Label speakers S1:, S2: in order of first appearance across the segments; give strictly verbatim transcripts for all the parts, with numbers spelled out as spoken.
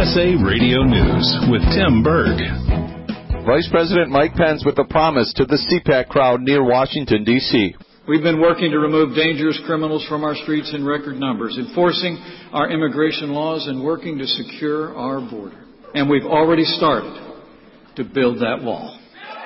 S1: S A Radio News with Tim Berg.
S2: Vice President Mike Pence with a promise to the C PAC crowd near Washington, D C
S3: We've been working to remove dangerous criminals from our streets in record numbers, enforcing our immigration laws and working to secure our border. And we've already started to build that wall.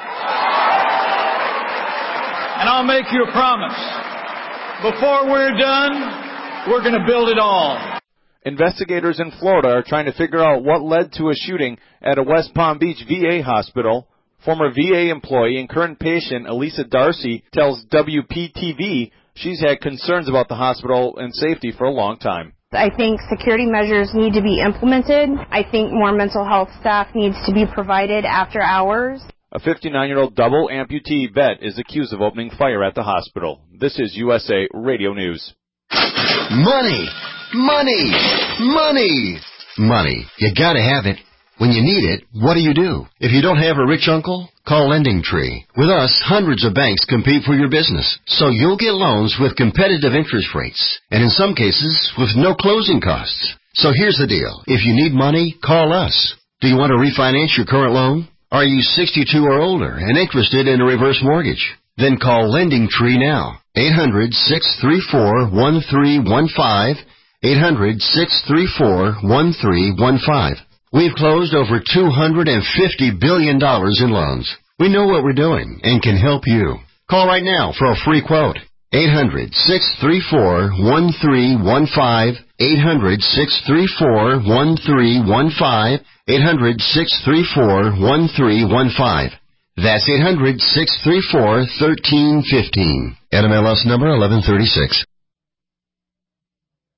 S3: And I'll make you a promise. Before we're done, we're going to build it all.
S2: Investigators in Florida are trying to figure out what led to a shooting at a West Palm Beach V A hospital. Former V A employee and current patient Elisa Darcy tells W P T V she's had concerns about the hospital and safety for a long time.
S4: I think security measures need to be implemented. I think more mental health staff needs to be provided after hours.
S2: A fifty-nine-year-old double amputee vet is accused of opening fire at the hospital. This is U S A Radio News.
S5: Money! Money! Money! Money. You gotta have it. When you need it, what do you do? If you don't have a rich uncle, call Lending Tree. With us, hundreds of banks compete for your business, so you'll get loans with competitive interest rates, and in some cases, with no closing costs. So here's the deal. If you need money, call us. Do you want to refinance your current loan? Are you sixty-two or older and interested in a reverse mortgage? Then call Lending Tree now. eight hundred, six three four, one three one five. eight hundred, six three four, one three one five. We've closed over two hundred fifty billion dollars in loans. We know what we're doing and can help you. Call right now for a free quote. eight hundred, six three four, one three one five. eight hundred, six three four, one three one five. eight hundred, six three four, one three one five. That's eight hundred, six three four, one three one five. N M L S number eleven thirty-six.